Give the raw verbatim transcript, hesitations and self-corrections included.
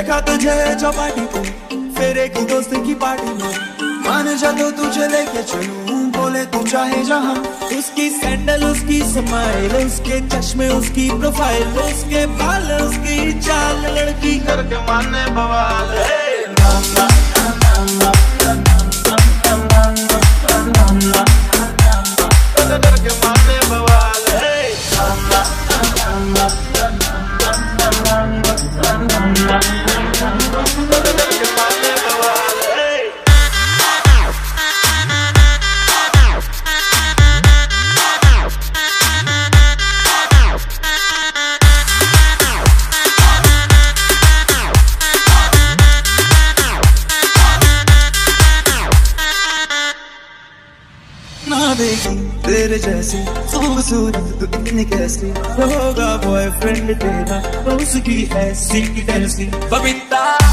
देखा तुझे चौपाटी पे, फिर एक दोस्त की पार्टी में। मान जा तो तुझे लेके चलूं, बोले तू चाहे जहां। उसकी सैंडल, उसकी स्माइल, उसके चश्मे, उसकी प्रोफाइल, उसके बाल, उसकी चाल, लड़की करके माने बवाल। करके माने बवाल। ना देखी तेरे जैसी खूबसूरत इतनी कैसी, होगा बॉयफ्रेंड तेरा तो उसकी ऐसी कैसी बबीता।